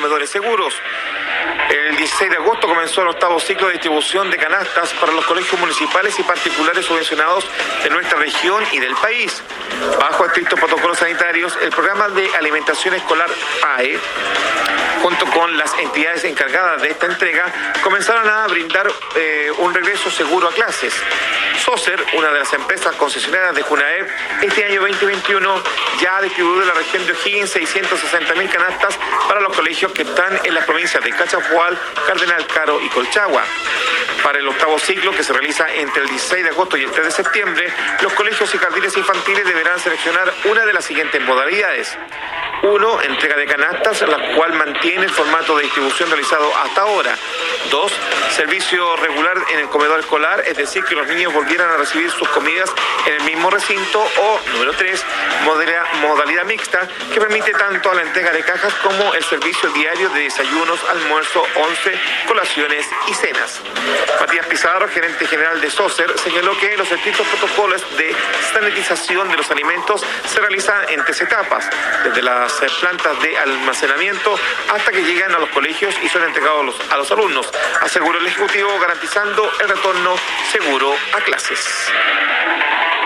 comedores seguros. El 16 de agosto comenzó el octavo ciclo de distribución de canastas para los colegios municipales y particulares subvencionados de nuestra región y del país. Bajo estrictos protocolos sanitarios, el programa de alimentación escolar PAE, junto con las entidades encargadas de esta entrega, comenzaron a brindar un regreso seguro a clases. SOCER, una de las empresas concesionarias de JUNAEP, este año 2021 ya ha distribuido en la región de O'Higgins 660.000 canastas para los colegios que están en las provincias de Cachapual, Cardenal Caro y Colchagua. Para el octavo ciclo, que se realiza entre el 16 de agosto y el 3 de septiembre, los colegios y jardines infantiles deberán seleccionar una de las siguientes modalidades. 1. Entrega de canastas, la cual mantiene el formato de distribución realizado hasta ahora. 2. Servicio regular en el comedor escolar, es decir, que los niños volvieran a recibir sus comidas en el mismo recinto. O, número 3, modalidad mixta, que permite tanto la entrega de cajas como el servicio diario de desayunos, almuerzo, once, colaciones y cenas. Matías Pizarro, gerente general de SOCER, señaló que los estrictos protocolos de sanitización de los alimentos se realizan en 3 etapas, desde las plantas de almacenamiento hasta que llegan a los colegios y son entregados a los alumnos, aseguró el Ejecutivo, garantizando el retorno seguro a clases.